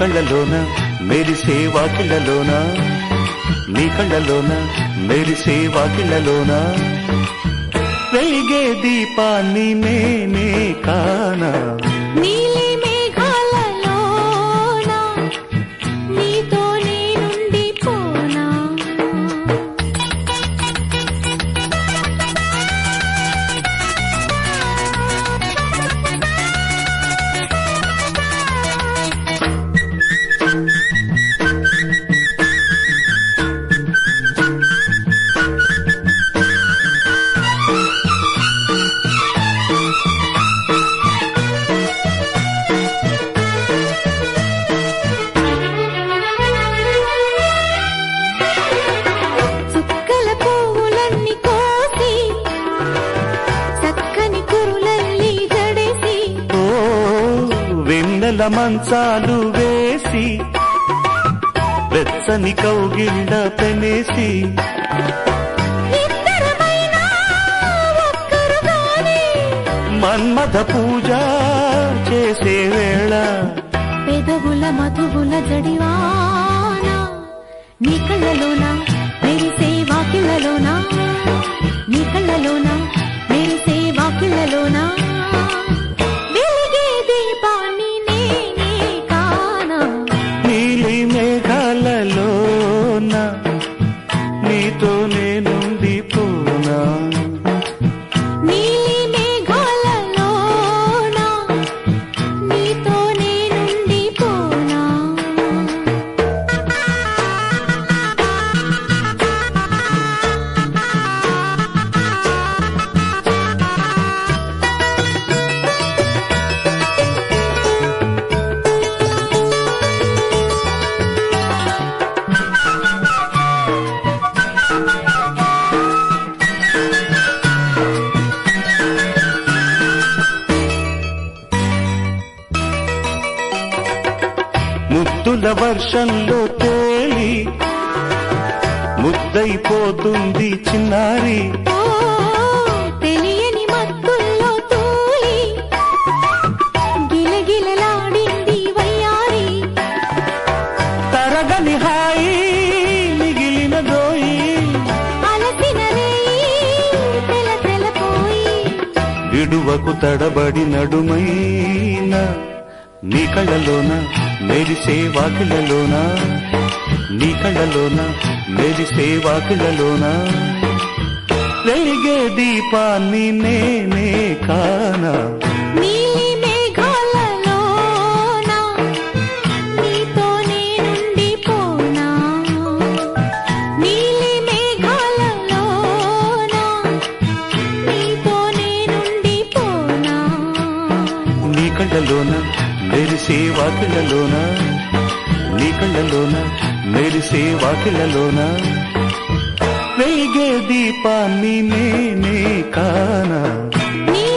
కళ్ళలోన మెరిసే వాకిళ్ళలోన, నీ కళ్ళలోన మెరిసే వాకిళ్ళలోన వెలిగే దీపాన్ని నేనే కానా. నీలి మేఘాలలోన నీతో నేనుండి పోనా. వెన్నెల మంచాలు వేసి వెచ్చని కౌగిళ్ళ పెనేసి మన్మథ పూజ చేసే వేళ పెదవుల మధువుల జడివాన నీ కళ్ళలోన మెరిసే వాకిళ్ళలోన, నీ కళ్ళలోన మెరిసే వాకిళ్ళలోన వెలిగే దీపాన్ని నేనే కానా. నీలి మేఘాలలోన నీతో నేనుండి పోనా. నీలి మేఘాలలోన నీతో నేనుండి పోనా. ముద్దుల వర్షంలో తేలి ముద్దైపోతుంది చిన్నారి, తెలియని మత్తుల్లో తూలి గిలగిలలాడింది వయ్యారి. తరగని హాయి మిగిలిన దోయి అలసిన తెల తెలపోయి విడువకు తడబడి నడుమైన నీ కళ్ళలోన మెరిసే వాకిళ్ళలోన, నీ కళ్ళలోన మెరిసే వాకిళ్ళలోన వెలిగే దీపాన్ని నేనే కానా. నీలి మేఘాలలోన నీతో నేనుండి పోనా. నీలి మేఘాలలోన నీతో నేనుండి పోనా. నీ కళ్ళలోన మెరిసే వాకిళ్ళలోన, నీ కళ్ళలోన మెరిసే వాకిళ్ళలోన వెలిగే దీపాన్ని నేనే కానా. నీ